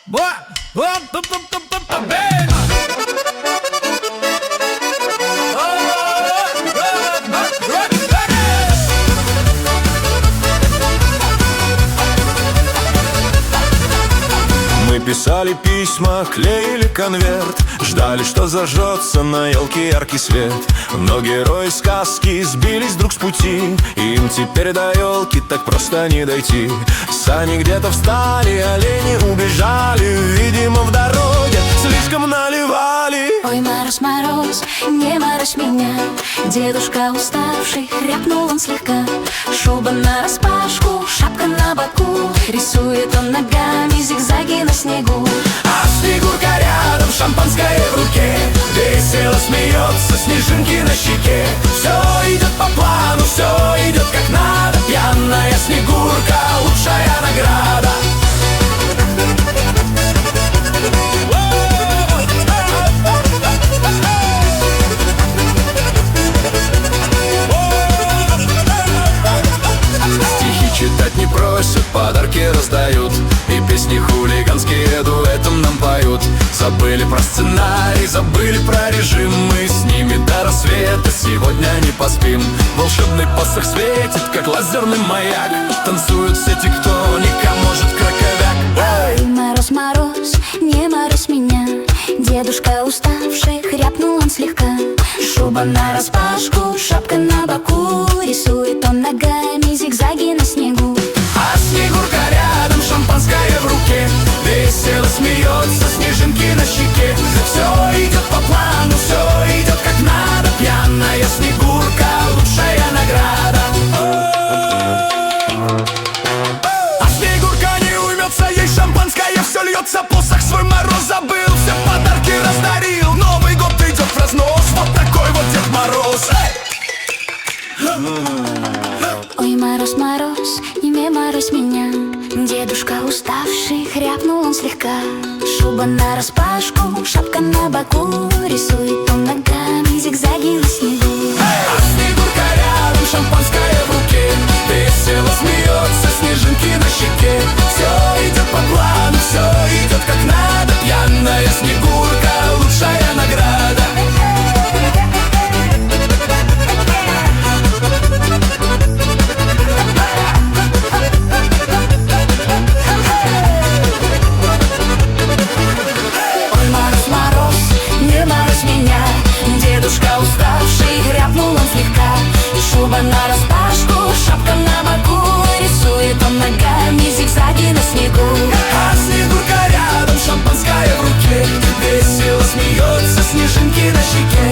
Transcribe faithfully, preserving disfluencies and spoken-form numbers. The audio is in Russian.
Мы писали письма, клеили конверт, ждали, что зажжется на елке яркий свет. Но герои сказки сбились вдруг с пути, им теперь до елки так просто не дойти. Сани где-то встали, олени убежали, видимо, в дороге слишком наливали. Ой, мороз, мороз, не морозь меня. Дедушка уставший, хряпнул он слегка. Шуба нараспашку, шапка на боку, рисует он ногами зигзаги на снегу. А Снегурка рядом, шампанское в руке, весело смеется, снежинки на щеке. Все идет по плану, все идет как надо. Пьяная Снегурка, лучшая награда. Читать не просят, подарки раздают, и песни хулиганские дуэтом нам поют. Забыли про сценарий, забыли про режим, мы с ними до рассвета сегодня не поспим. Волшебный посох светит, как лазерный маяк, танцуют все те, кто никому может краковяк. Ой, мороз, мороз, не морозь меня. Дедушка уставший, хряпнул он слегка. Шуба нараспашку, шапка на боку, рисует он ногами зигзаги на снегу. А Снегурка рядом, шампанское в руке, весело смеется, снежинки на щеке. Все идет по плану, все идет как надо. Пьяная Снегурка, лучшая награда. А Снегурка не уймется, ей шампанское все льется. Посох свой мороз забыл, все подарки раздарил. Новый год идет в разнос, вот такой вот Дед Мороз. Ой, мороз, мороз, не морозь меня. Дедушка уставший, хряпнул он слегка. Шуба нараспашку, шапка на боку, рисует он ногами зигзаги на снегу. А Снегурка рядом, шампанское в руке, весело смеется, снежинки на щеке. Все идет по плану, все идет как надо. Пьяная Снегурка, лучшая награда. Дедушка уставший, хряпнул он слегка. Шуба нараспашку, шапка на боку, рисует он ногами зигзаги на снегу. А Снегурка рядом, шампанское в руке, весело смеется, снежинки на щеке.